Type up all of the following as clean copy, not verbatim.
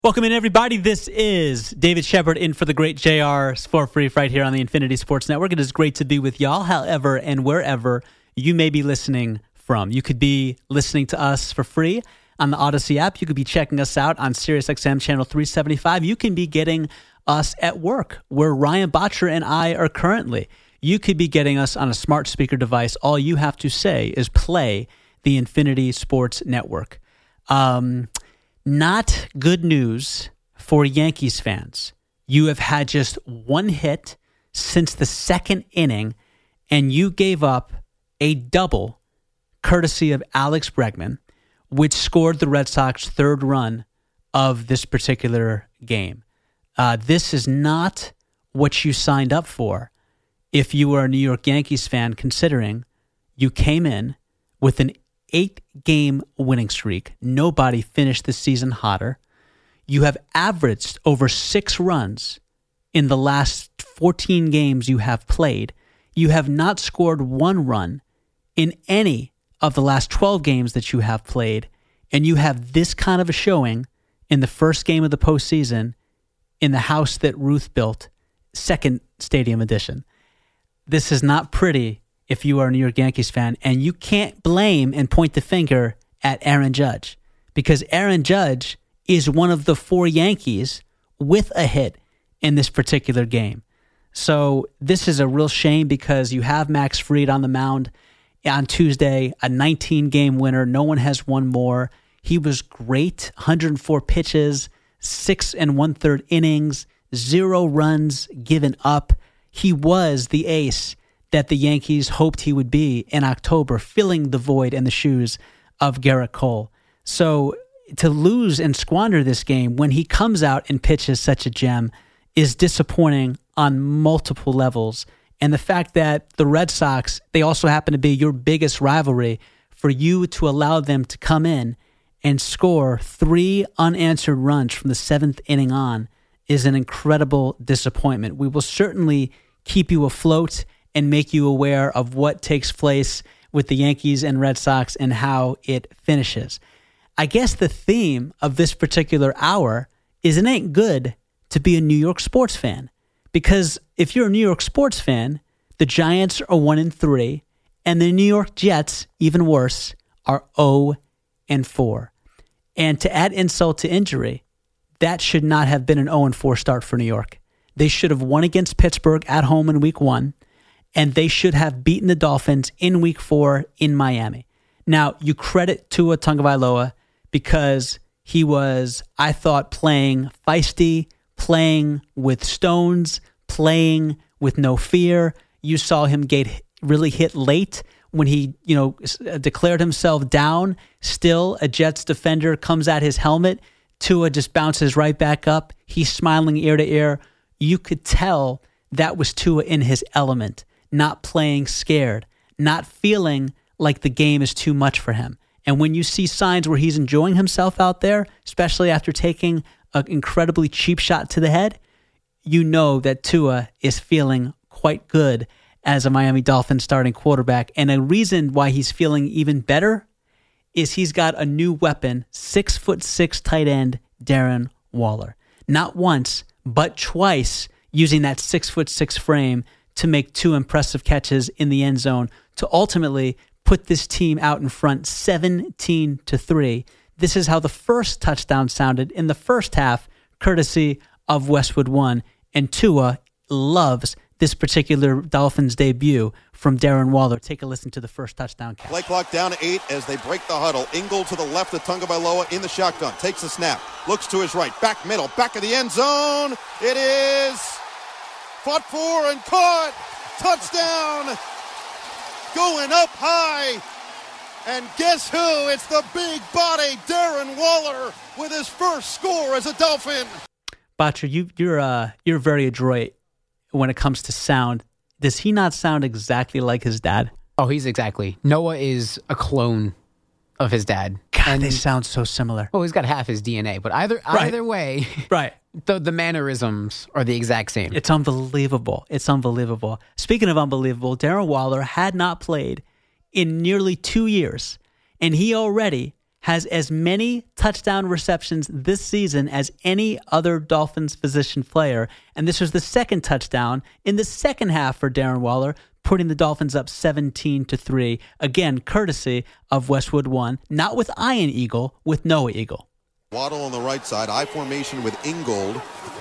Welcome in, everybody. This is David Shepard in for the great JR for free right here on the Infinity Sports Network. It is great to be with y'all, however and wherever you may be listening from. You could be listening to us for free on the Odyssey app. You could be checking us out on SiriusXM channel 375. You can be getting us at work, where Ryan Botcher and I are currently. You could be getting us on a smart speaker device. All you have to say is play the Infinity Sports Network. Not good news for Yankees fans. You have had just one hit since the second inning, and you gave up a double courtesy of Alex Bregman, which scored the Red Sox third run of this particular game. This is not what you signed up for if you were a New York Yankees fan, considering you came in with an 8-game winning streak. Nobody finished the season hotter. You have averaged over 6 runs in the last 14 games you have played. You have not scored 1 run in any of the last 12 games that you have played. And you have this kind of a showing in the first game of the postseason in the house that Ruth built, second stadium edition. This is not pretty if you are a New York Yankees fan, and you can't blame and point the finger at Aaron Judge, because Aaron Judge is one of the 4 Yankees with a hit in this particular game. So this is a real shame, because you have Max Fried on the mound on Tuesday, a 19-game winner. No one has won more. He was great, 104 pitches, 6 1/3 innings, 0 runs given up. He was the ace that the Yankees hoped he would be in October, filling the void in the shoes of Gerrit Cole. So to lose and squander this game when he comes out and pitches such a gem is disappointing on multiple levels. And the fact that the Red Sox, they also happen to be your biggest rivalry, for you to allow them to come in and score 3 unanswered runs from the 7th inning on is an incredible disappointment. We will certainly keep you afloat and make you aware of what takes place with the Yankees and Red Sox and how it finishes. I guess the theme of this particular hour is it ain't good to be a New York sports fan. Because if you're a New York sports fan, the Giants are 1-3, and the New York Jets, even worse, are 0-4. And to add insult to injury, that should not have been an 0-4 start for New York. They should have won against Pittsburgh at home in Week 1. And they should have beaten the Dolphins in Week 4 in Miami. Now, you credit Tua Tagovailoa because he was, I thought, playing feisty, playing with stones, playing with no fear. You saw him get really hit late when he, declared himself down. Still, a Jets defender comes at his helmet. Tua just bounces right back up. He's smiling ear to ear. You could tell that was Tua in his element. Not playing scared, not feeling like the game is too much for him. And when you see signs where he's enjoying himself out there, especially after taking an incredibly cheap shot to the head, you know that Tua is feeling quite good as a Miami Dolphins starting quarterback. And a reason why he's feeling even better is he's got a new weapon, 6'6" tight end Darren Waller. Not once, but twice using that 6'6" frame to make 2 impressive catches in the end zone to ultimately put this team out in front 17-3. This is how the first touchdown sounded in the first half, courtesy of Westwood One. And Tua loves this particular Dolphins debut from Darren Waller. Take a listen to the first touchdown catch. Play clock down to 8 as they break the huddle. Ingle to the left of Tagovailoa in the shotgun. Takes the snap. Looks to his right. Back middle. Back of the end zone. It is fought for and caught. Touchdown. Going up high. And guess who? It's the big body Darren Waller with his first score as a Dolphin. Botcher, you're very adroit when it comes to sound. Does he not sound exactly like his dad? Oh, he's exactly. Noah is a clone of his dad. God, and they sound so similar. Well, he's got half his DNA, but either way, right. The mannerisms are the exact same. It's unbelievable. It's unbelievable. Speaking of unbelievable, Darren Waller had not played in nearly 2 years, and he already has as many touchdown receptions this season as any other Dolphins position player. And this was the second touchdown in the second half for Darren Waller, putting the Dolphins up 17-3. Again, courtesy of Westwood One, not with Ian Eagle, with Noah Eagle. Waddle on the right side, I formation with Ingold.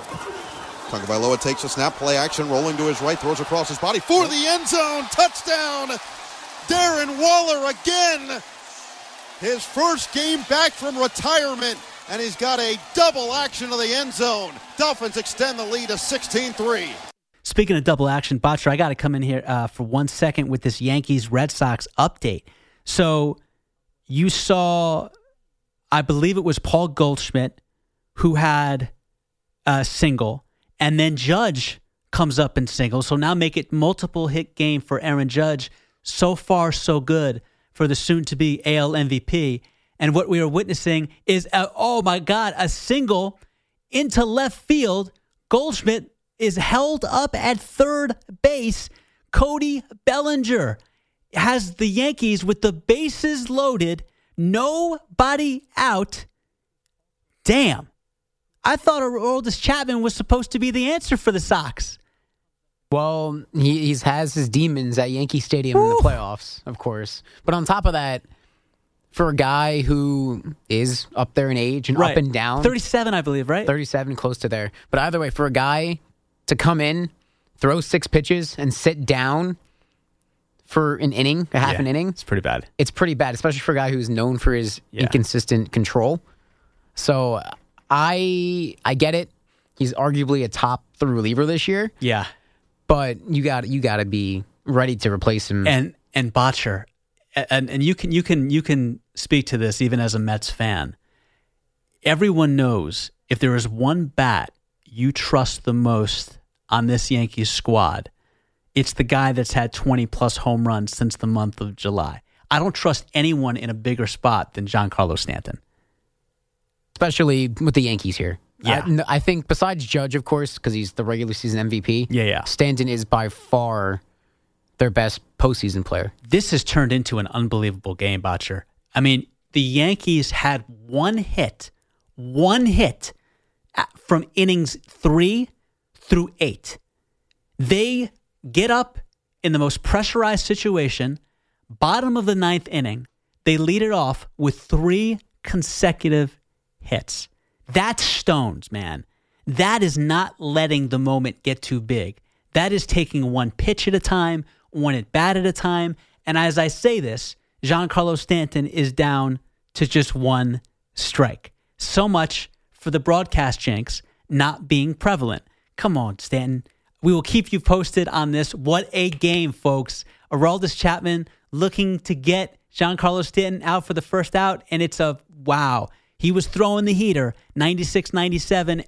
Tagovailoa takes a snap, play action, rolling to his right, throws across his body for the end zone. Touchdown! Darren Waller again. His first game back from retirement, and he's got a double action to the end zone. Dolphins extend the lead to 16-3. Speaking of double action, Botcher, I got to come in here for 1 second with this Yankees-Red Sox update. So you saw, I believe it was Paul Goldschmidt who had a single, and then Judge comes up and singles. So now make it multiple hit game for Aaron Judge. So far, so good for the soon-to-be AL MVP. And what we are witnessing is, oh my God, a single into left field. Goldschmidt is held up at third base. Cody Bellinger has the Yankees with the bases loaded, nobody out. Damn. I thought Aroldis Chapman was supposed to be the answer for the Sox. Well, he has his demons at Yankee Stadium in the playoffs, of course. But on top of that, for a guy who is up there in age and up and down. 37, I believe, right? 37, close to there. But either way, for a guy to come in, throw 6 pitches, and sit down for an inning, half an inning. It's pretty bad. It's pretty bad, especially for a guy who's known for his inconsistent control. So I get it. He's arguably a top 3 reliever this year. Yeah. But you got to be ready to replace him. And Botcher, and you can speak to this even as a Mets fan. Everyone knows if there is one bat you trust the most on this Yankees squad, it's the guy that's had 20-plus home runs since the month of July. I don't trust anyone in a bigger spot than Giancarlo Stanton. Especially with the Yankees here. Yeah. I think besides Judge, of course, because he's the regular season MVP, Stanton is by far their best postseason player. This has turned into an unbelievable game, Botcher. I mean, the Yankees had one hit from innings 3 through 8. They get up in the most pressurized situation, bottom of the 9th inning. They lead it off with 3 consecutive hits. That's stones, man. That is not letting the moment get too big. That is taking one pitch at a time, one at bat at a time. And as I say this, Giancarlo Stanton is down to just 1 strike. So much for the broadcast jinx not being prevalent. Come on, Stanton. We will keep you posted on this. What a game, folks. Aroldis Chapman looking to get Giancarlo Stanton out for the first out, and it's a wow. He was throwing the heater, 96-97.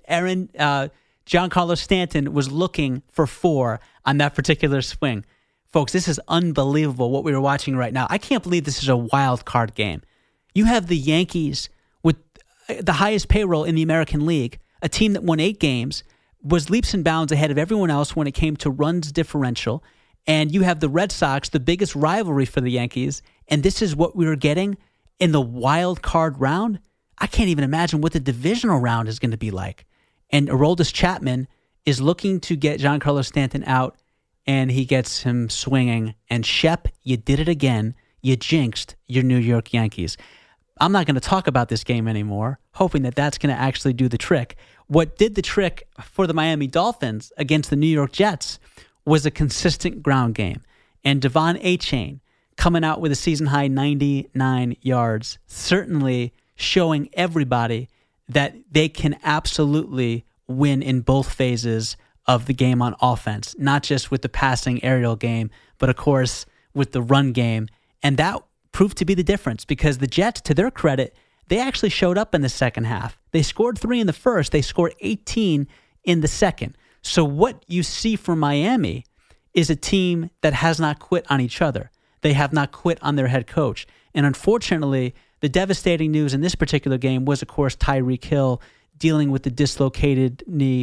Giancarlo Stanton was looking for 4 on that particular swing. Folks, this is unbelievable what we are watching right now. I can't believe this is a wild card game. You have the Yankees with the highest payroll in the American League, a team that won 8 games, was leaps and bounds ahead of everyone else when it came to runs differential. And you have the Red Sox, the biggest rivalry for the Yankees, and this is what we were getting in the wild card round. I can't even imagine what the divisional round is going to be like. And Aroldis Chapman is looking to get Giancarlo Stanton out, and he gets him swinging. And Shep, you did it again. You jinxed your New York Yankees. I'm not going to talk about this game anymore, hoping that that's going to actually do the trick. What did the trick for the Miami Dolphins against the New York Jets was a consistent ground game. And Devon Achane coming out with a season-high 99 yards, certainly showing everybody that they can absolutely win in both phases of the game on offense, not just with the passing aerial game, but of course with the run game. And that proved to be the difference because the Jets, to their credit, they actually showed up in the second half. They scored 3 in the first. They scored 18 in the second. So what you see from Miami is a team that has not quit on each other. They have not quit on their head coach. And unfortunately, the devastating news in this particular game was, of course, Tyreek Hill dealing with the dislocated knee,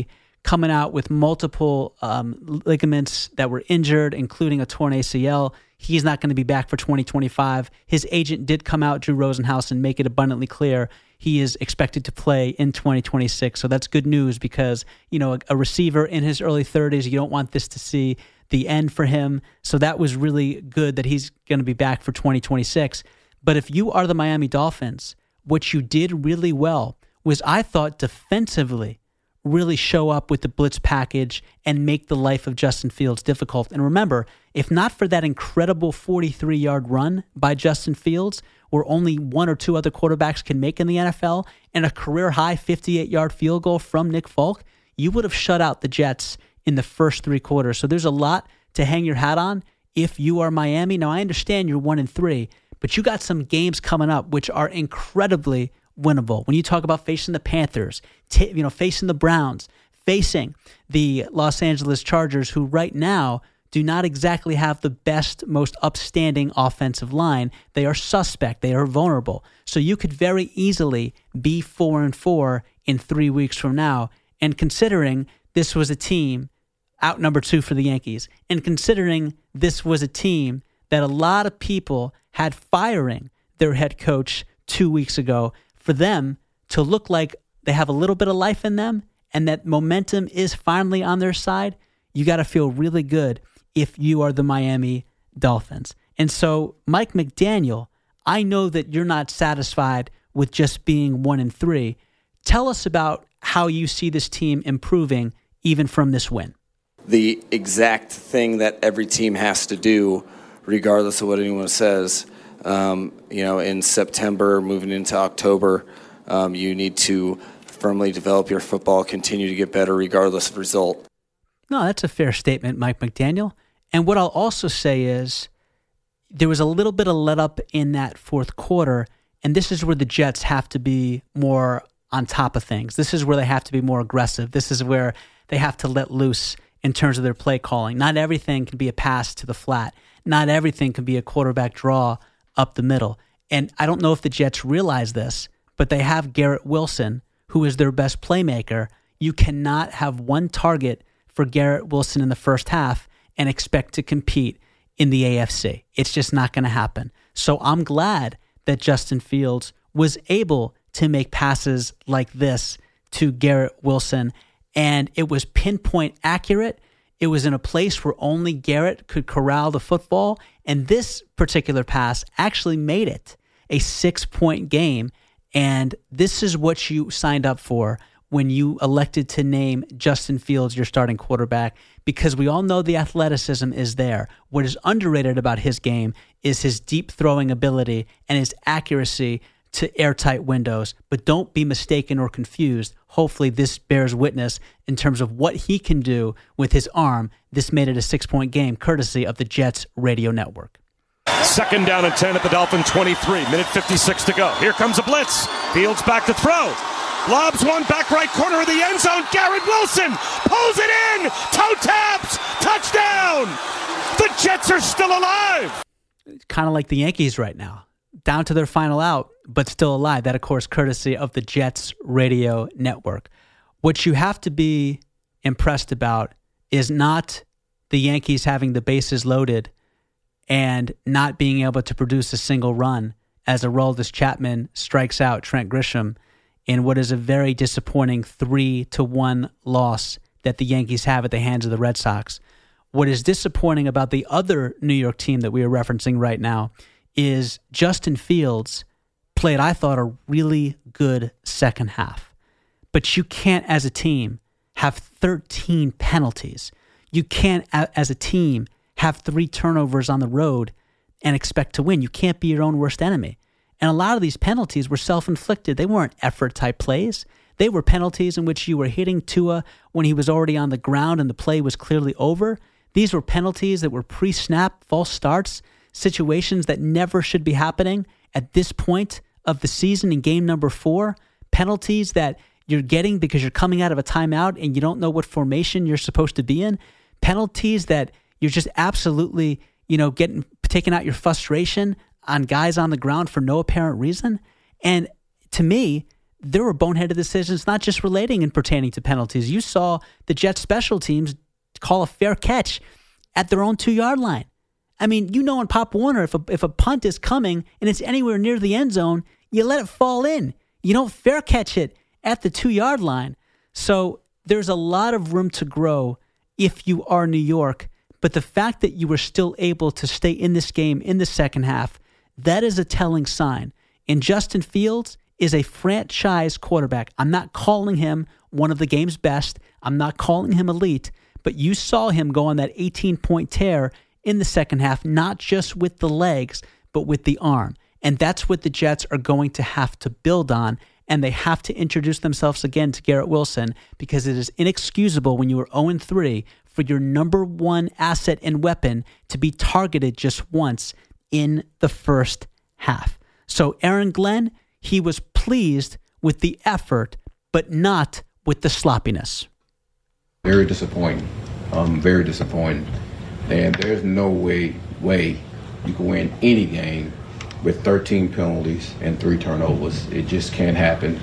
coming out with multiple ligaments that were injured, including a torn ACL. He's not going to be back for 2025. His agent did come out, Drew Rosenhaus, and make it abundantly clear he is expected to play in 2026. So that's good news because, a receiver in his early 30s, you don't want this to see the end for him. So that was really good that he's going to be back for 2026. But if you are the Miami Dolphins, what you did really well was, I thought, defensively really show up with the blitz package and make the life of Justin Fields difficult. And remember, if not for that incredible 43-yard run by Justin Fields, where only one or two other quarterbacks can make in the NFL, and a career-high 58-yard field goal from Nick Folk, you would have shut out the Jets in the first three quarters. So there's a lot to hang your hat on if you are Miami. Now, I understand you're 1-3, but you got some games coming up which are incredibly winnable. When you talk about facing the Panthers, facing the Browns, facing the Los Angeles Chargers, who right now do not exactly have the best, most upstanding offensive line. They are suspect. They are vulnerable. So you could very easily be 4-4 in 3 weeks from now. And considering this was a team out number 2 for the Yankees, and considering this was a team that a lot of people had firing their head coach 2 weeks ago, for them to look like they have a little bit of life in them and that momentum is finally on their side, you got to feel really good if you are the Miami Dolphins. And so, Mike McDaniel, I know that you're not satisfied with just being 1-3. Tell us about how you see this team improving even from this win. The exact thing that every team has to do, regardless of what anyone says, in September, moving into October, you need to firmly develop your football, continue to get better regardless of result. No, that's a fair statement, Mike McDaniel. And what I'll also say is there was a little bit of let up in that fourth quarter, and this is where the Jets have to be more on top of things. This is where they have to be more aggressive. This is where they have to let loose in terms of their play calling. Not everything can be a pass to the flat. Not everything can be a quarterback draw up the middle. And I don't know if the Jets realize this, but they have Garrett Wilson, who is their best playmaker. You cannot have one target for Garrett Wilson in the first half and expect to compete in the AFC. It's just not going to happen. So I'm glad that Justin Fields was able to make passes like this to Garrett Wilson, and it was pinpoint accurate. It was in a place where only Garrett could corral the football, and this particular pass actually made it a 6-point game, and this is what you signed up for when you elected to name Justin Fields your starting quarterback, because we all know the athleticism is there. What is underrated about his game is his deep throwing ability and his accuracy to airtight windows. But don't be mistaken or confused. Hopefully this bears witness in terms of what he can do with his arm. This made it a 6-point game, courtesy of the Jets Radio Network. 2nd down and 10 at the Dolphin 23. Minute 56 to go. Here comes a blitz. Fields back to throw. Lobs one back right corner of the end zone. Garrett Wilson pulls it in. Toe taps. Touchdown. The Jets are still alive. Kind of like the Yankees right now. Down to their final out, but still alive. That, of course, courtesy of the Jets Radio Network. What you have to be impressed about is not the Yankees having the bases loaded and not being able to produce a single run as Aroldis Chapman strikes out Trent Grisham in what is a very disappointing 3-1 loss that the Yankees have at the hands of the Red Sox. What is disappointing about the other New York team that we are referencing right now is Justin Fields played, I thought, a really good second half. But you can't, as a team, have 13 penalties. You can't, as a team, have 3 turnovers on the road and expect to win. You can't be your own worst enemy. And a lot of these penalties were self-inflicted. They weren't effort-type plays. They were penalties in which you were hitting Tua when he was already on the ground and the play was clearly over. These were penalties that were pre-snap, false starts, situations that never should be happening at this point of the season in game number 4. Penalties that you're getting because you're coming out of a timeout and you don't know what formation you're supposed to be in. Penalties that you're just absolutely, taking out your frustration on guys on the ground for no apparent reason. And to me, there were boneheaded decisions, not just relating and pertaining to penalties. You saw the Jets special teams call a fair catch at their own 2-yard line. I mean, in Pop Warner, if a punt is coming and it's anywhere near the end zone, you let it fall in. You don't fair catch it at the 2-yard line. So there's a lot of room to grow if you are New York. But the fact that you were still able to stay in this game in the second half, that is a telling sign. And Justin Fields is a franchise quarterback. I'm not calling him one of the game's best. I'm not calling him elite. But you saw him go on that 18-point tear in the second half, not just with the legs, but with the arm. And that's what the Jets are going to have to build on. And they have to introduce themselves again to Garrett Wilson, because it is inexcusable when you are 0-3 for your number one asset and weapon to be targeted just once in the first half. So Aaron Glenn, he was pleased with the effort, but not with the sloppiness. Very disappointing. Very disappointing. And there's no way you can win any game with 13 penalties and 3 turnovers. It just can't happen.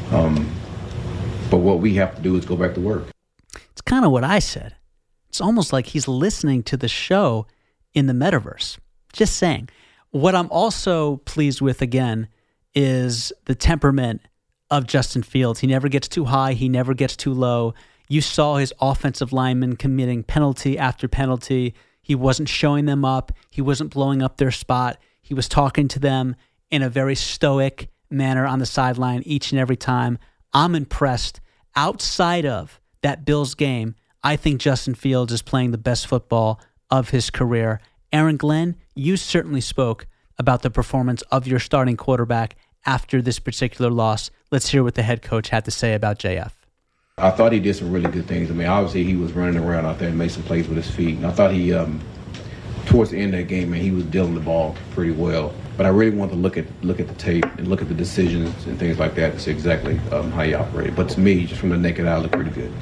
But what we have to do is go back to work. It's kind of what I said. It's almost like he's listening to the show in the metaverse. Just saying. What I'm also pleased with, again, is the temperament of Justin Fields. He never gets too high. He never gets too low. You saw his offensive linemen committing penalty after penalty. He wasn't showing them up. He wasn't blowing up their spot. He was talking to them in a very stoic manner on the sideline each and every time. I'm impressed. Outside of that Bills game, I think Justin Fields is playing the best football of his career. Aaron Glenn, you certainly spoke about the performance of your starting quarterback after this particular loss. Let's hear what the head coach had to say about JF. I thought he did some really good things. I mean, obviously he was running around out there and made some plays with his feet. And I thought he, towards the end of that game, man, he was dealing the ball pretty well. But I really want to look at the tape and look at the decisions and things like that to see exactly how he operated. But to me, just from the naked eye, it looked pretty good.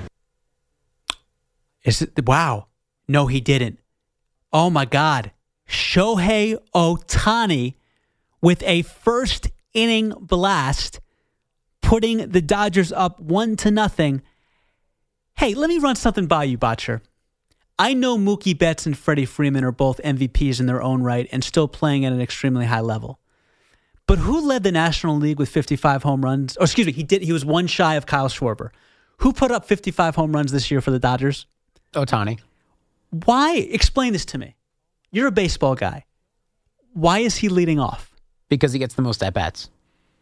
Wow. No, he didn't. Oh, my God. Shohei Ohtani with a first inning blast, putting the Dodgers up 1-0. Hey, let me run something by you, Botcher. I know Mookie Betts and Freddie Freeman are both MVPs in their own right and still playing at an extremely high level. But who led the National League with 55 home runs? Oh, excuse me, he was one shy of Kyle Schwarber. Who put up 55 home runs this year for the Dodgers? Ohtani. Why? Explain this to me. You're a baseball guy. Why is he leading off? Because he gets the most at-bats.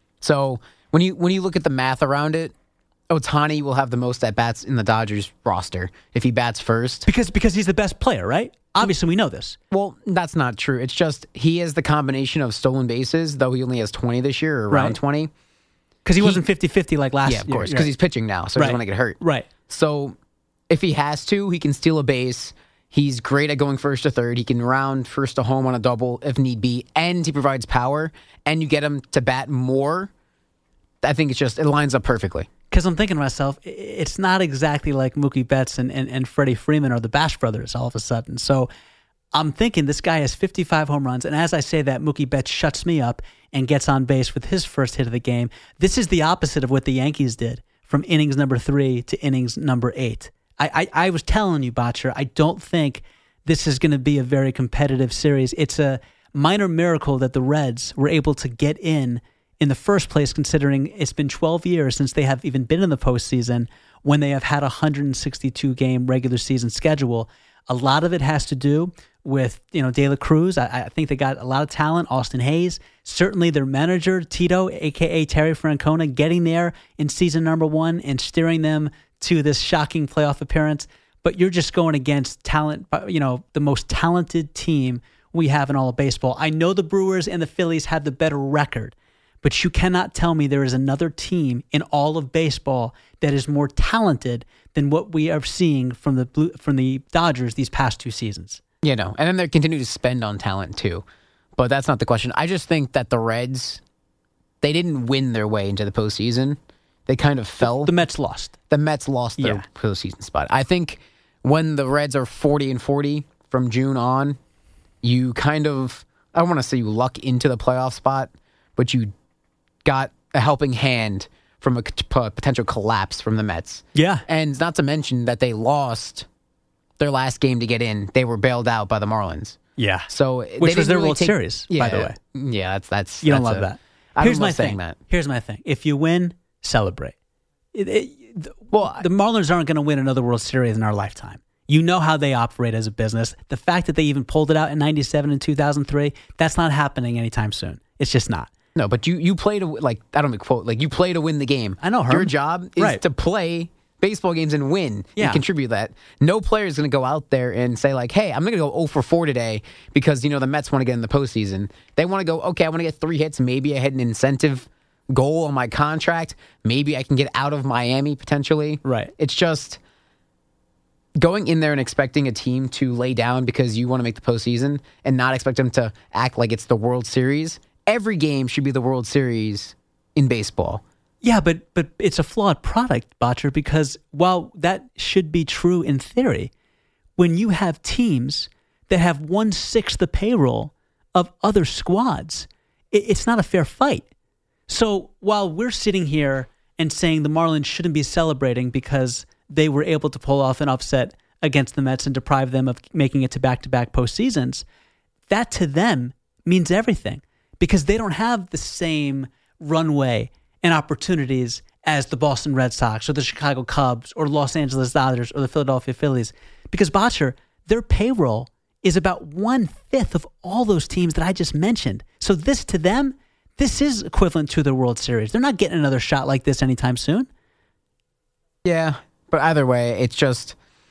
So when you look at the math around it, Ohtani will have the most at-bats in the Dodgers roster if he bats first. Because he's the best player, right? Obviously, we know this. Well, that's not true. It's just he has the combination of stolen bases, though he only has 20 this year, or around 20. Because he wasn't 50-50 like last year. Yeah, of course, because he's pitching now, so he doesn't want to get hurt. Right. So if he has to, he can steal a base. He's great at going first to third. He can round first to home on a double if need be, and he provides power, and you get him to bat more. I think it lines up perfectly. Because I'm thinking to myself, it's not exactly like Mookie Betts and Freddie Freeman or the Bash brothers all of a sudden. So I'm thinking this guy has 55 home runs, and as I say that, Mookie Betts shuts me up and gets on base with his first hit of the game. This is the opposite of what the Yankees did from innings number 3 to innings number 8. I was telling you, Botcher, I don't think this is going to be a very competitive series. It's a minor miracle that the Reds were able to get in the first place, considering it's been 12 years since they have even been in the postseason when they have had a 162-game regular season schedule. A lot of it has to do with, De La Cruz. I think they got a lot of talent. Austin Hayes, certainly their manager, Tito, a.k.a. Terry Francona, getting there in season number 1 and steering them to this shocking playoff appearance. But you're just going against talent, the most talented team we have in all of baseball. I know the Brewers and the Phillies have the better record, but you cannot tell me there is another team in all of baseball that is more talented than what we are seeing from the Dodgers these past 2 seasons. And then they continue to spend on talent too. But that's not the question. I just think that the Reds, they didn't win their way into the postseason. They kind of fell. The Mets lost. The Mets lost their postseason spot. I think when the Reds are 40-40 from June on, you kind of, I don't want to say you luck into the playoff spot, but you got a helping hand from a potential collapse from the Mets. Yeah. And not to mention that they lost their last game to get in. They were bailed out by the Marlins. Yeah. So Which was their World Series, by the way. Yeah, that's You don't love that. Here's my thing. Here's my thing. If you win, celebrate. The Marlins aren't going to win another World Series in our lifetime. You know how they operate as a business. The fact that they even pulled it out in 97 and 2003, that's not happening anytime soon. It's just not. No, but you play to, like, I don't mean quote, like, you play to win the game. I know, Herm. Your job is to play baseball games and win and contribute that. No player is going to go out there and say, like, hey, I'm going to go 0 for 4 today because, the Mets want to get in the postseason. They want to go, okay, I want to get 3 hits. Maybe I hit an incentive goal on my contract. Maybe I can get out of Miami potentially. Right. It's just going in there and expecting a team to lay down because you want to make the postseason and not expect them to act like it's the World Series. Every game should be the World Series in baseball. Yeah, but it's a flawed product, Botcher, because while that should be true in theory, when you have teams that have 1/6 the payroll of other squads, it's not a fair fight. So while we're sitting here and saying the Marlins shouldn't be celebrating because they were able to pull off an upset against the Mets and deprive them of making it to back-to-back postseasons, that to them means everything because they don't have the same runway and opportunities as the Boston Red Sox or the Chicago Cubs or Los Angeles Dodgers or the Philadelphia Phillies. Because, Botcher, their payroll is about 1/5 of all those teams that I just mentioned. So this to them, this is equivalent to the World Series. They're not getting another shot like this anytime soon. Yeah, but either way, it's just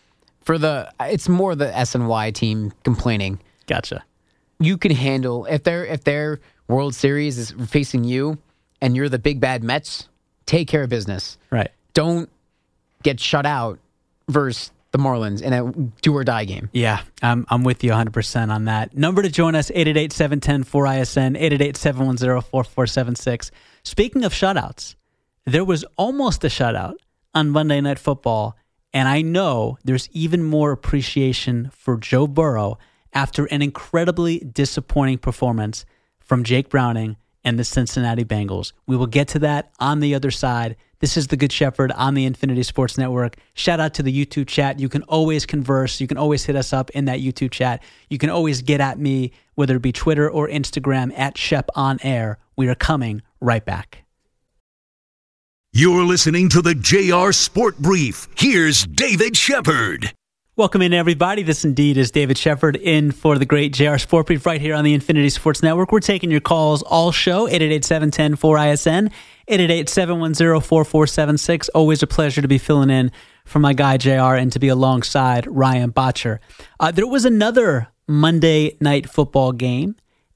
it's more the SNY team complaining. Gotcha. You can handle if their World Series is facing you and you're the big bad Mets, take care of business. Right. Don't get shut out versus the Marlins in a do-or-die game. Yeah, I'm with you 100% on that. Number to join us, 888-710-4ISN, 888-710-4476. Speaking of shutouts, there was almost a shutout on Monday Night Football, and I know there's even more appreciation for Joe Burrow after an incredibly disappointing performance from Jake Browning and the Cincinnati Bengals. We will get to that on the other side. This is The Good Shepherd on the Infinity Sports Network. Shout out to the YouTube chat. You can always converse. You can always hit us up in that YouTube chat. You can always get at me, whether it be Twitter or Instagram, at Shep On Air. We are coming right back. You're listening to the JR Sport Brief. Here's David Shepherd. Welcome in, everybody. This indeed is David Shepherd in for the great JR Sport Brief right here on the Infinity Sports Network. We're taking your calls all show, 888-710-4ISN, 888-710-4476. Always a pleasure to be filling in for my guy JR and to be alongside Ryan Botcher. There was another Monday Night Football game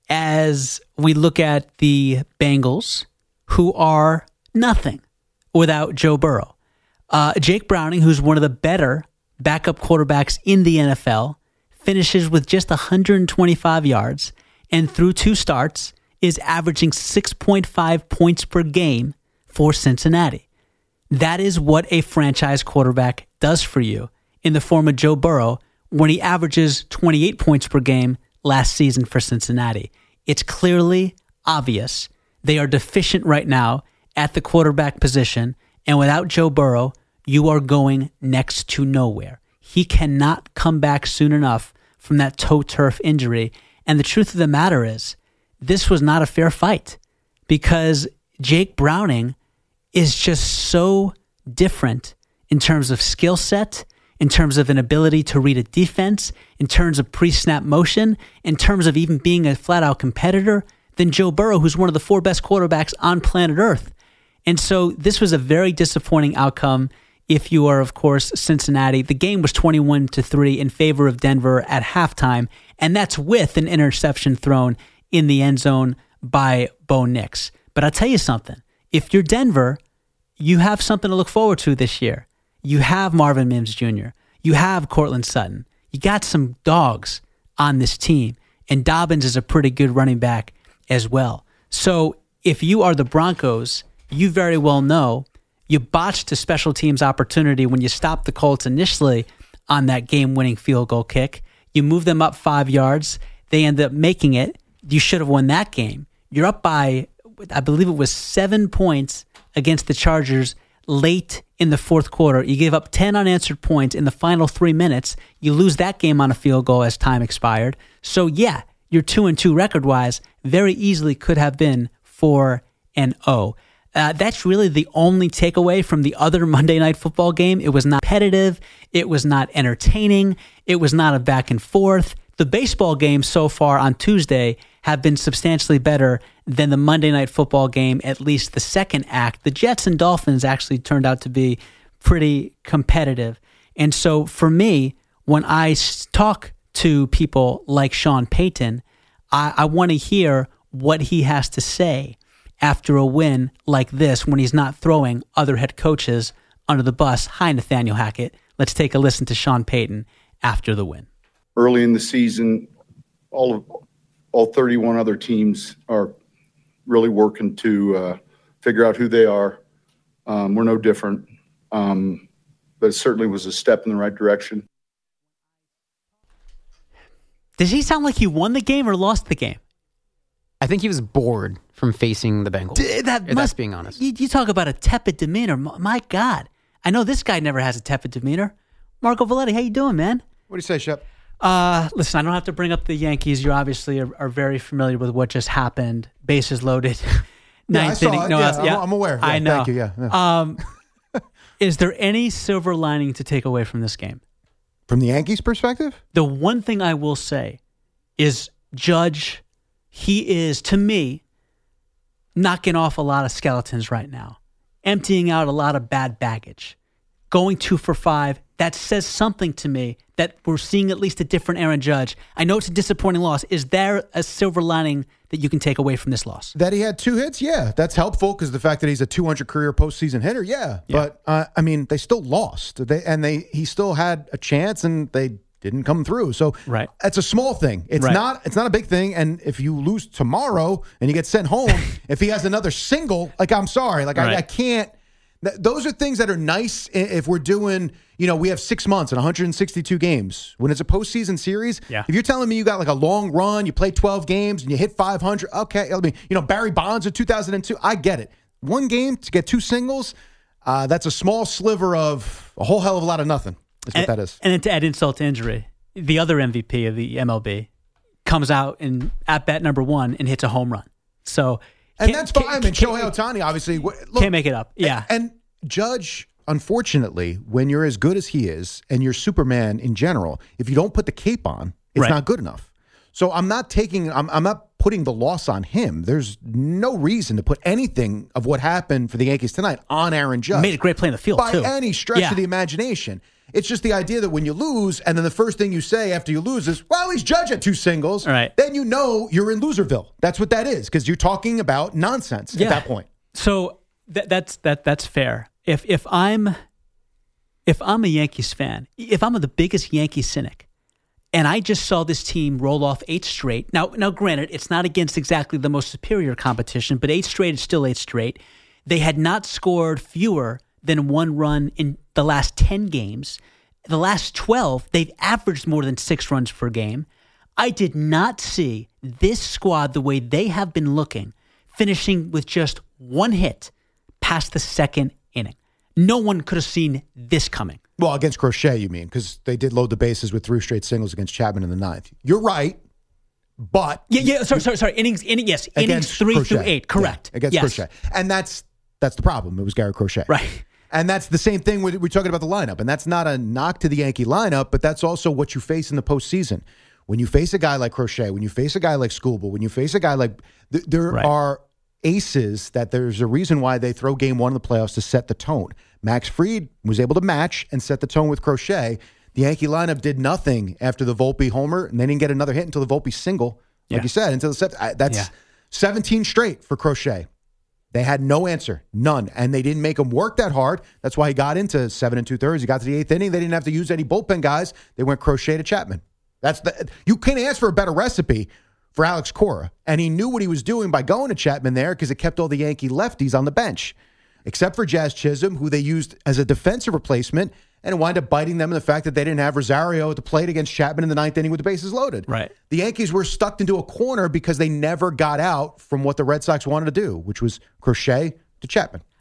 as we look at the Bengals, who are nothing without Joe Burrow. Jake Browning, who's one of the better backup quarterbacks in the NFL, finishes with just 125 yards and through 2 starts is averaging 6.5 points per game for Cincinnati. That is what a franchise quarterback does for you in the form of Joe Burrow when he averages 28 points per game last season for Cincinnati. It's clearly obvious they are deficient right now at the quarterback position, and without Joe Burrow, you are going next to nowhere. He cannot come back soon enough from that toe turf injury. And the truth of the matter is, this was not a fair fight because Jake Browning is just so different in terms of skill set, in terms of an ability to read a defense, in terms of pre-snap motion, in terms of even being a flat-out competitor than Joe Burrow, who's one of the 4 best quarterbacks on planet Earth. And so this was a very disappointing outcome. If you are, of course, Cincinnati, the game was 21-3 in favor of Denver at halftime, and that's with an interception thrown in the end zone by Bo Nix. But I'll tell you something. If you're Denver, you have something to look forward to this year. You have Marvin Mims Jr. You have Cortland Sutton. You got some dogs on this team, and Dobbins is a pretty good running back as well. So if you are the Broncos, you very well know you botched a special teams opportunity when you stopped the Colts initially on that game-winning field goal kick. You move them up 5 yards. They end up making it. You should have won that game. You're up by, I believe it was 7 points against the Chargers late in the fourth quarter. You gave up 10 unanswered points in the final 3 minutes. You lose that game on a field goal as time expired. So, yeah, your 2-2 record-wise very easily could have been 4-0. That's really the only takeaway from the other Monday Night Football game. It was not competitive. It was not entertaining. It was not a back and forth. The baseball games so far on Tuesday have been substantially better than the Monday Night Football game, at least the second act. The Jets and Dolphins actually turned out to be pretty competitive. And so for me, when I talk to people like Sean Payton, I want to hear what he has to say after a win like this when he's not throwing other head coaches under the bus. Hi, Nathaniel Hackett. Let's take a listen to Sean Payton after the win. Early in the season, all 31 other teams are really working to figure out who they are. We're no different, but it certainly was a step in the right direction. Does he sound like he won the game or lost the game? I think he was bored from facing the Bengals. That's being honest. You talk about a tepid demeanor. My God. I know this guy never has a tepid demeanor. Marco Valletti, how you doing, man? What do you say, Shep? Listen, I don't have to bring up the Yankees. You obviously are very familiar with what just happened. Bases loaded. Ninth inning. No, I'm aware. Yeah, I know. Thank you. Yeah. Is there any silver lining to take away from this game? From the Yankees' perspective? The one thing I will say is Judge, he is, to me, knocking off a lot of skeletons right now, emptying out a lot of bad baggage, going 2 for 5. That says something to me that we're seeing at least a different Aaron Judge. I know it's a disappointing loss. Is there a silver lining that you can take away from this loss? That he had 2 hits, yeah. That's helpful because the fact that he's a 200 career postseason hitter, yeah. But, I mean, they still lost. He still had a chance, and they didn't come through. So it's a small thing. It's not a big thing. And if you lose tomorrow and you get sent home, if he has another single, I'm sorry. I can't. Those are things that are nice if we're doing, we have 6 months and 162 games. When it's a postseason series, if you're telling me you got a long run, you play 12 games and you hit 500, okay. I mean, Barry Bonds in 2002, I get it. 1 game to get 2 singles, that's a small sliver of a whole hell of a lot of nothing. That's what that is. And then to add insult to injury, the other MVP of the MLB comes out in at bat number 1 and hits a home run. So... And that's fine. I mean, Shohei Ohtani, obviously, can't make it up. Yeah. And Judge, unfortunately, when you're as good as he is and you're Superman in general, if you don't put the cape on, it's not good enough. So I'm not putting the loss on him. There's no reason to put anything of what happened for the Yankees tonight on Aaron Judge. Made a great play in the field, by too. By any stretch of the imagination. It's just the idea that when you lose, and then the first thing you say after you lose is, well, he's Judge at 2 singles. Right. Then you know you're in Loserville. That's what that is, because you're talking about nonsense at that point. So that's fair. If I'm a Yankees fan, if I'm the biggest Yankee cynic, and I just saw this team roll off 8 straight. Now, granted, it's not against exactly the most superior competition, but 8 straight is still 8 straight. They had not scored fewer than 1 run in the last 10 games. The last 12, they've averaged more than 6 runs per game. I did not see this squad the way they have been looking, finishing with just 1 hit past the 2nd inning. No one could have seen this coming. Well, against Crochet, you mean, because they did load the bases with 3 straight singles against Chapman in the 9th. You're right, but... Sorry. Innings 3 Crochet. through 8, correct. Yeah, against Crochet. And that's the problem. It was Garrett Crochet. Right. And that's the same thing we're talking about the lineup. And that's not a knock to the Yankee lineup, but that's also what you face in the postseason. When you face a guy like Crochet, when you face a guy like Skubal, when you face a guy like... There are aces that there's a reason why they throw game 1 of the playoffs to set the tone. Max Fried was able to match and set the tone with Crochet. The Yankee lineup did nothing after the Volpe homer, and they didn't get another hit until the Volpe single. Like you said, until the 7th. That's 17 straight for Crochet. They had no answer, none, and they didn't make him work that hard. That's why he got into 7 2/3. He got to the 8th inning. They didn't have to use any bullpen guys. They went Crochet to Chapman. You can't ask for a better recipe for Alex Cora, and he knew what he was doing by going to Chapman there because it kept all the Yankee lefties on the bench, except for Jazz Chisholm, who they used as a defensive replacement, and it wound up biting them in the fact that they didn't have Rosario at the plate against Chapman in the 9th inning with the bases loaded. Right. The Yankees were stuck into a corner because they never got out from what the Red Sox wanted to do, which was Crochet to Chapman.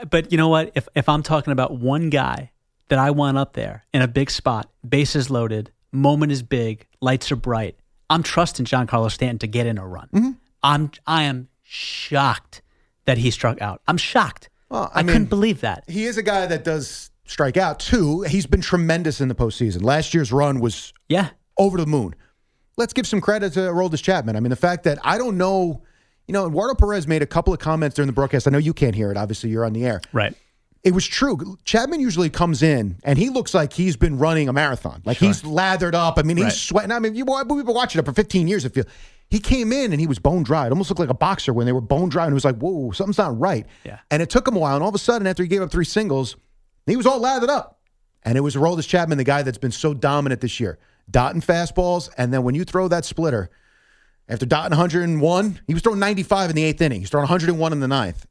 But you know what? If I'm talking about one guy that I want up there in a big spot, bases loaded, moment is big, lights are bright, I'm trusting Giancarlo Stanton to get in a run. Mm-hmm. I am shocked that he struck out. I'm shocked. Well, I couldn't believe that. He is a guy that does strike out, too. He's been tremendous in the postseason. Last year's run was over the moon. Let's give some credit to Aroldis Chapman. I mean, the fact that I don't know, Eduardo Perez made a couple of comments during the broadcast. I know you can't hear it. Obviously, you're on the air. Right. It was true. Chapman usually comes in, and he looks like he's been running a marathon. Like, he's lathered up. I mean, he's sweating. I mean, we've been watching it for 15 years, it feels. He came in, and he was bone dry. It almost looked like a boxer when they were bone dry, and it was like, whoa, something's not right. Yeah. And it took him a while, and all of a sudden, after he gave up 3 singles, he was all lathered up. And it was Aroldis Chapman, the guy that's been so dominant this year. Dotting fastballs, and then when you throw that splitter, after dotting 101, he was throwing 95 in the 8th inning. He's throwing 101 in the 9th.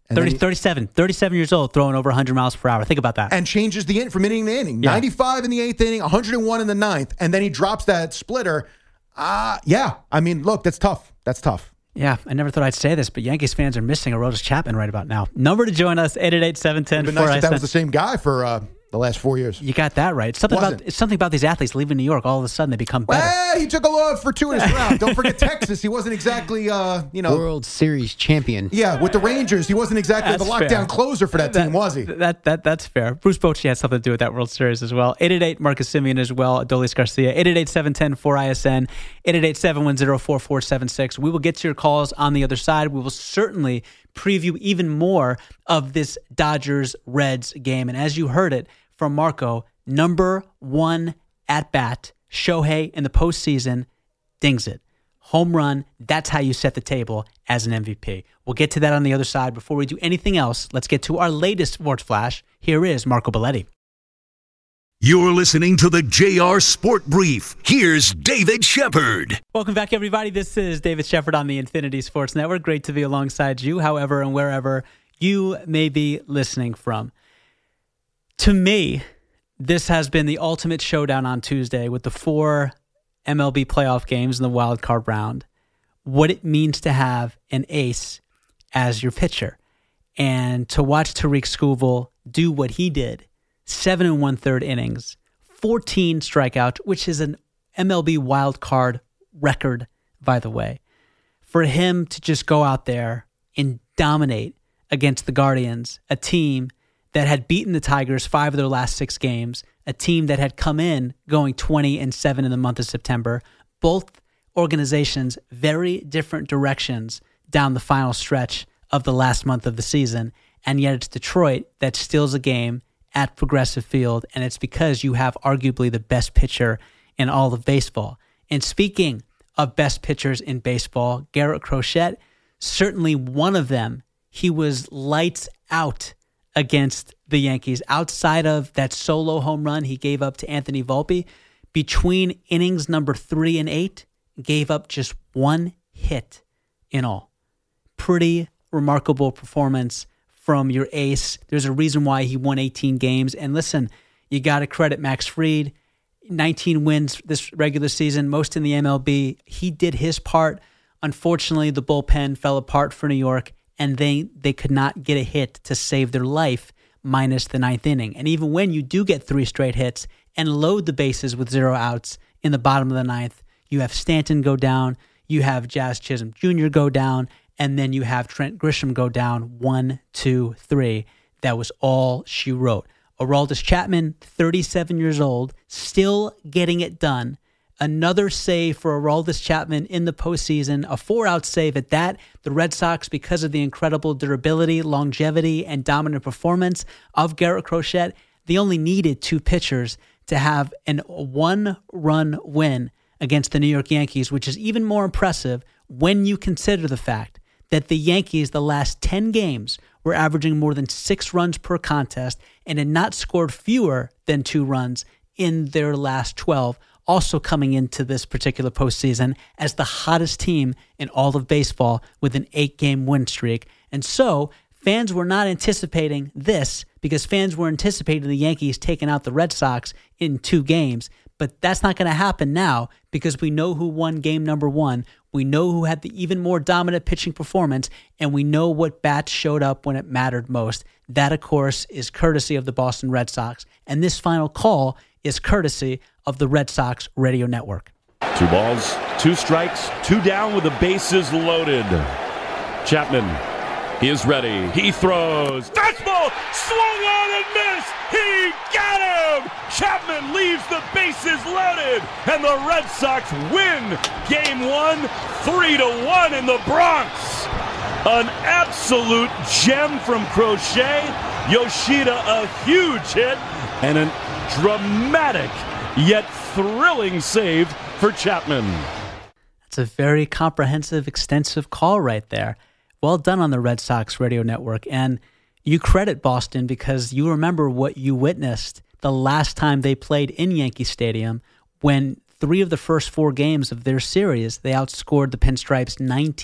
37 years old, throwing over 100 miles per hour. Think about that. And changes the from inning to inning. 95 in the 8th inning, 101 in the 9th, and then he drops that splitter. Yeah. I mean, look, that's tough. That's tough. Yeah, I never thought I'd say this, but Yankees fans are missing Aroldis Chapman right about now. Number to join us, 888-710-4ISN. It'd be nice if that was the same guy for the last 4 years. You got that right. It's something about these athletes leaving New York. All of a sudden, they become better. Well, he took a look for 2 in his round. Don't forget Texas. He wasn't exactly, World Series champion. Yeah, with the Rangers, he wasn't exactly the lockdown closer for that team, was he? That's fair. Bruce Bochy had something to do with that World Series as well. 888 Marcus Simeon as well. Adolis Garcia. 888-710-4ISN. 888-710-4476. We will get to your calls on the other side. We will certainly preview even more of this Dodgers-Reds game. And as you heard it from Marco, number 1 at bat, Shohei in the postseason, dings it. Home run, that's how you set the table as an MVP. We'll get to that on the other side. Before we do anything else, let's get to our latest sports flash. Here is Marco Belletti. You're listening to the JR Sport Brief. Here's David Shepard. Welcome back, everybody. This is David Shepard on the Infinity Sports Network. Great to be alongside you, however and wherever you may be listening from. To me, this has been the ultimate showdown on Tuesday with the 4 MLB playoff games in the wild card round. What it means to have an ace as your pitcher. And to watch Tariq Skubal do what he did, 7 1/3 innings, 14 strikeouts, which is an MLB wild card record, by the way. For him to just go out there and dominate against the Guardians, a team that had beaten the Tigers 5 of their last 6 games, a team that had come in going 20-7 in the month of September. Both organizations, very different directions down the final stretch of the last month of the season, and yet it's Detroit that steals a game at Progressive Field, and it's because you have arguably the best pitcher in all of baseball. And speaking of best pitchers in baseball, Garrett Crochet, certainly one of them. He was lights out against the Yankees. Outside of that solo home run he gave up to Anthony Volpe, between innings number 3 and 8, gave up just 1 hit in all. Pretty remarkable performance from your ace. There's a reason why he won 18 games. And listen, you got to credit Max Fried. 19 wins this regular season, most in the MLB. He did his part. Unfortunately, the bullpen fell apart for New York, and they could not get a hit to save their life, minus the 9th inning. And even when you do get 3 straight hits and load the bases with 0 outs in the bottom of the 9th, you have Stanton go down, you have Jazz Chisholm Jr. go down, and then you have Trent Grisham go down 1, 2, 3. That was all she wrote. Aroldis Chapman, 37 years old, still getting it done. Another save for Aroldis Chapman in the postseason, a 4-out save at that. The Red Sox, because of the incredible durability, longevity, and dominant performance of Garrett Crochet, they only needed 2 pitchers to have a 1-run win against the New York Yankees, which is even more impressive when you consider the fact that the Yankees, the last 10 games, were averaging more than 6 runs per contest and had not scored fewer than 2 runs in their last 12, also coming into this particular postseason as the hottest team in all of baseball with an 8-game win streak. And so fans were not anticipating this because fans were anticipating the Yankees taking out the Red Sox in 2 games. But that's not going to happen now because we know who won game number 1. We know who had the even more dominant pitching performance, and we know what bats showed up when it mattered most. That, of course, is courtesy of the Boston Red Sox. And this final call is courtesy of the Red Sox Radio Network. 2 balls, 2 strikes, 2 down with the bases loaded. Chapman is ready. He throws. Fastball! Swung on and missed! He got him! Chapman leaves the bases loaded, and the Red Sox win Game 1, 3-1 in the Bronx. An absolute gem from Crochet. Yoshida, a huge hit, and a dramatic yet thrilling save for Chapman. That's a very comprehensive, extensive call right there. Well done on the Red Sox Radio Network. And you credit Boston because you remember what you witnessed the last time they played in Yankee Stadium when 3 of the first 4 games of their series, they outscored the Pinstripes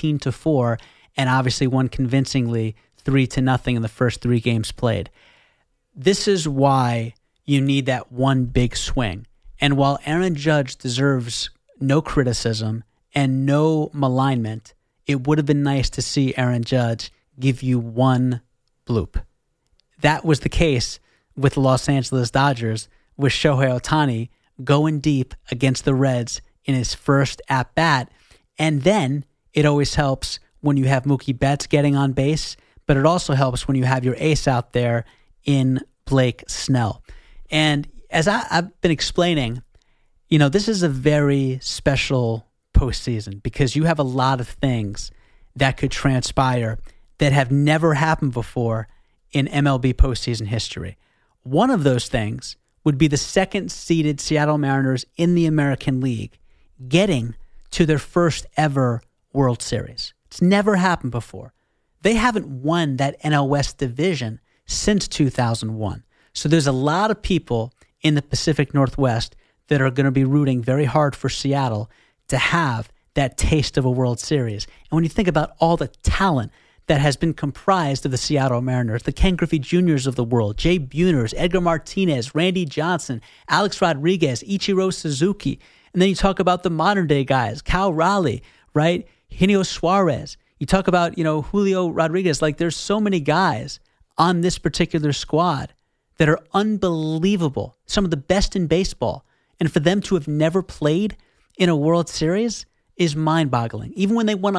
19-4 and obviously won convincingly 3-0 in the first 3 games played. This is why you need that one big swing. And while Aaron Judge deserves no criticism and no malignment, it would have been nice to see Aaron Judge give you one bloop. That was the case with the Los Angeles Dodgers with Shohei Ohtani going deep against the Reds in his first at-bat. And then it always helps when you have Mookie Betts getting on base, but it also helps when you have your ace out there in Blake Snell. And as I've been explaining, this is a very special postseason because you have a lot of things that could transpire that have never happened before in MLB postseason history. One of those things would be the second-seeded Seattle Mariners in the American League getting to their first ever World Series. It's never happened before. They haven't won that NL West division since 2001. So there's a lot of people in the Pacific Northwest that are going to be rooting very hard for Seattle to have that taste of a World Series. And when you think about all the talent that has been comprised of the Seattle Mariners, the Ken Griffey Jr.'s of the world, Jay Buners, Edgar Martinez, Randy Johnson, Alex Rodriguez, Ichiro Suzuki, and then you talk about the modern day guys, Cal Raleigh, right? Eugenio Suarez. You talk about, Julio Rodriguez. Like, there's so many guys on this particular squad that are unbelievable, some of the best in baseball. And for them to have never played in a World Series is mind-boggling. Even when they won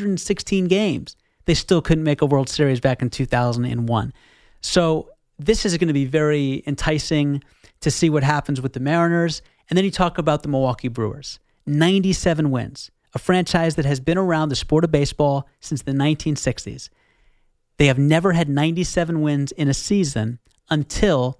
116 games, they still couldn't make a World Series back in 2001. So this is going to be very enticing to see what happens with the Mariners. And then you talk about the Milwaukee Brewers. 97 wins, a franchise that has been around the sport of baseball since the 1960s. They have never had 97 wins in a season until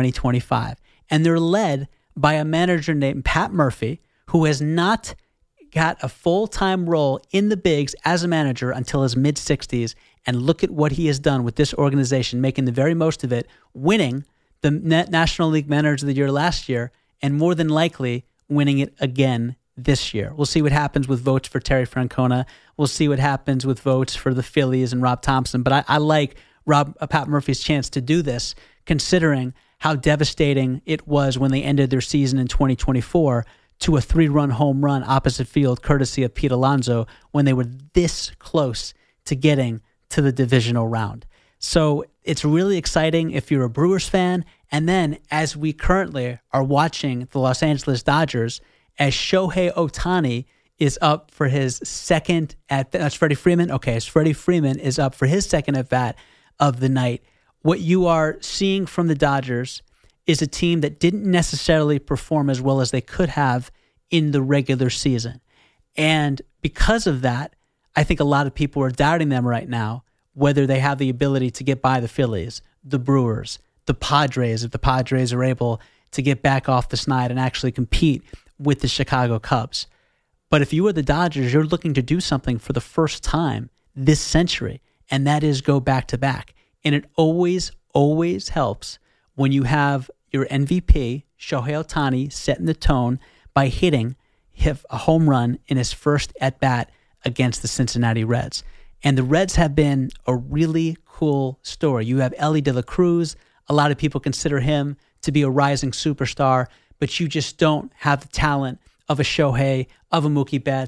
2025. And they're led by a manager named Pat Murphy, who has not got a full-time role in the bigs as a manager until his mid-60s. And look at what he has done with this organization, making the very most of it, winning the National League Manager of the Year last year, and more than likely winning it again this year. We'll see what happens with votes for Terry Francona. We'll see what happens with votes for the Phillies and Rob Thompson. But I like Pat Murphy's chance to do this, considering how devastating it was when they ended their season in 2024 to a 3-run home run opposite field, courtesy of Pete Alonso, when they were this close to getting to the divisional round. So it's really exciting if you're a Brewers fan. And then as we currently are watching the Los Angeles Dodgers, as Shohei Ohtani is up for his second that's Freddie Freeman. Okay, as Freddie Freeman is up for his second at-bat of the night, what you are seeing from the Dodgers is a team that didn't necessarily perform as well as they could have in the regular season. And because of that, I think a lot of people are doubting them right now, whether they have the ability to get by the Phillies, the Brewers, the Padres, if the Padres are able to get back off the snide and actually compete with the Chicago Cubs. But if you are the Dodgers, you're looking to do something for the first time this century, and that is go back-to-back. And it always, always helps when you have your MVP, Shohei Ohtani, setting the tone by hitting a home run in his first at-bat against the Cincinnati Reds. And the Reds have been a really cool story. You have Elly De La Cruz. A lot of people consider him to be a rising superstar, but you just don't have the talent of a Shohei, of a Mookie Betts,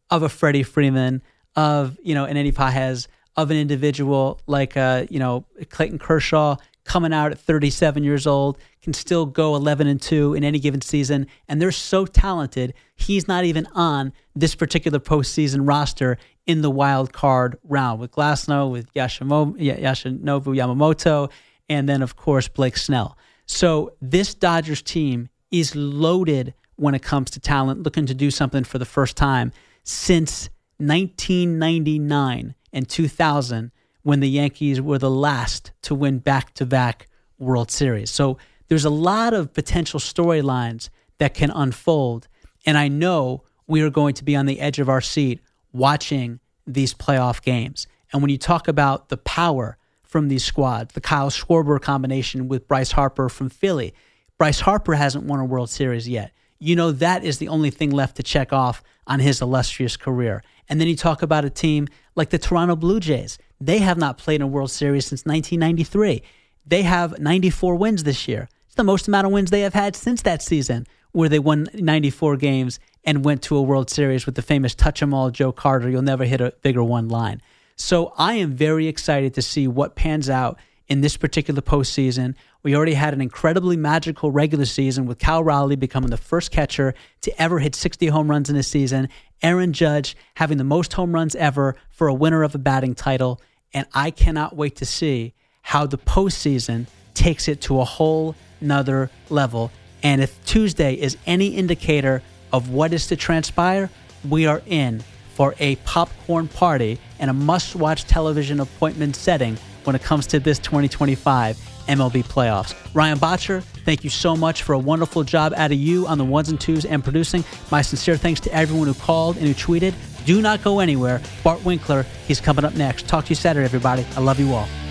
of a Freddie Freeman, of, an Eddie Pages, of an individual like, Clayton Kershaw coming out at 37 years old, can still go 11-2 in any given season. And they're so talented, he's not even on this particular postseason roster in the wild card round with Glasnow, with Yoshinobu Yamamoto, and then, of course, Blake Snell. So this Dodgers team is loaded when it comes to talent, looking to do something for the first time since 1999 and 2000, when the Yankees were the last to win back-to-back World Series. So there's a lot of potential storylines that can unfold, and I know we are going to be on the edge of our seat watching these playoff games. And when you talk about the power from these squads, the Kyle Schwarber combination with Bryce Harper from Philly, Bryce Harper hasn't won a World Series yet. That is the only thing left to check off on his illustrious career. And then you talk about a team like the Toronto Blue Jays. They have not played in a World Series since 1993. They have 94 wins this year. It's the most amount of wins they have had since that season, where they won 94 games and went to a World Series with the famous touch 'em all Joe Carter, you'll never hit a bigger one line. So I am very excited to see what pans out in this particular postseason. We already had an incredibly magical regular season with Cal Raleigh becoming the first catcher to ever hit 60 home runs in a season, Aaron Judge having the most home runs ever for a winner of a batting title, and I cannot wait to see how the postseason takes it to a whole nother level. And if Tuesday is any indicator of what is to transpire, we are in for a popcorn party and a must-watch television appointment setting when it comes to this 2025 MLB playoffs. Ryan Botcher, thank you so much for a wonderful job out of you on the ones and twos and producing. My sincere thanks to everyone who called and who tweeted. Do not go anywhere. Bart Winkler, he's coming up next. Talk to you Saturday, everybody. I love you all.